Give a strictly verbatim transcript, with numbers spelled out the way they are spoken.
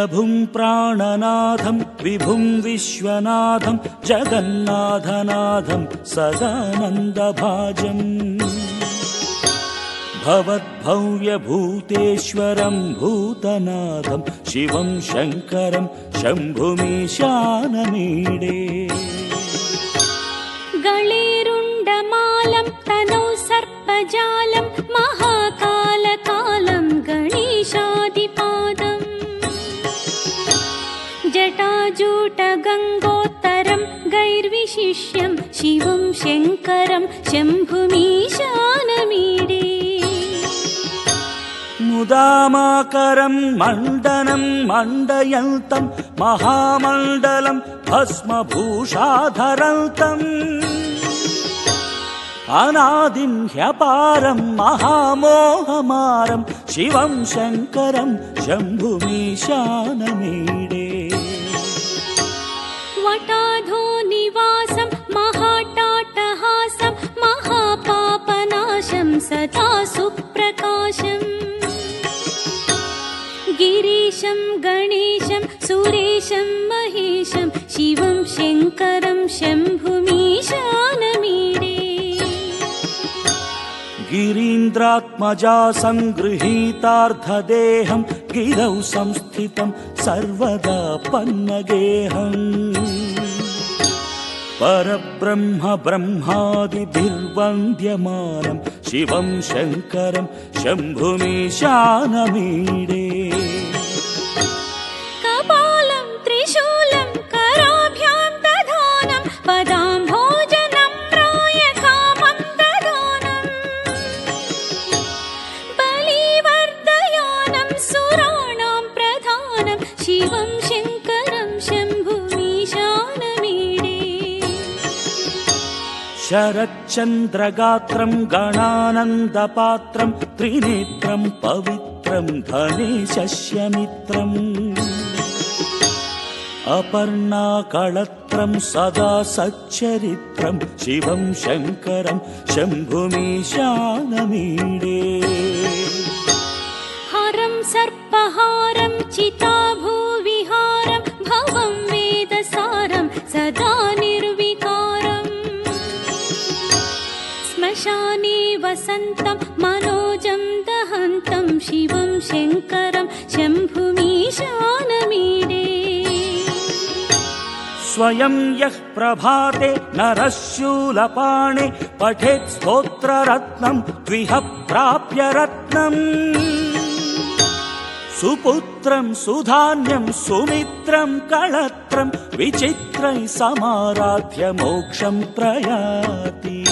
प्रभुं प्राणनाथं विभुं विश्वनाथं जगन्नाथनाथं सदानन्दभाजम् भवद्भव्यभूतेश्वरं भूतनाथं शिवं शङ्करं शम्भुमीशानमीडे गळेरुण्डमालं तनौ सर्पजालं महाकालकालं गणेशादिपादम् जटाजूटगङ्गोत्तरं गैर्विशिष्यं शिवं शङ्करं शम्भुमीशानमीडे मुदामाकरं मण्डनं मण्डयन्तं महामण्डलं भस्मभूषाधरन्तम् अनादिं ह्यपारं महामोहमारं शिवं शङ्करं शम्भुमीशानमीडे वटाधोनिवासं महाटाटहासं महापापनाशं सदा सुप्रकाशम् गिरीशं गणेशं सुरेशं महेशं शिवं शङ्करं शम्भुमीशानमीडे गिरीन्द्रात्मजा सङ्गृहीतार्धदेहं गिरौ संस्थितं सर्वदा पन्नगेहम् परब्रह्म ब्रह्मादिभिर्वन्द्यमानं शिवं शङ्करं शम्भुमीशानमीडे कपालं त्रिशूलं कराभ्यां दधानं पदाम्भोजनं प्रायकामं दधानं बलिवर्धयानं सुराणां प्रधानं शिवं शङ्करं शम्भुमीशानमीडे शरच्चन्द्रगात्रं गणानन्दपात्रं त्रिनेत्रं पवित्रं धनेशस्यमित्रम् अपर्णाकळत्रं सदा सच्चरित्रं शिवं शङ्करं शम्भुमीशानमीडे हरं सर्पहारं चिताभूविहारं भवं वेदसारं सदा निर्विकारम् श्मशाने वसन्तं मनोजं दहन्तं शिवं शङ्करं शम्भुमीशानमीडे स्वयं यः प्रभाते नरः शूलपाणे पठेत् स्तोत्ररत्नं द्विह प्राप्य रत्नम् सुपुत्रं सुधान्यं सुमित्रं कळत्रं विचित्रैः समाराध्य मोक्षं प्रयाति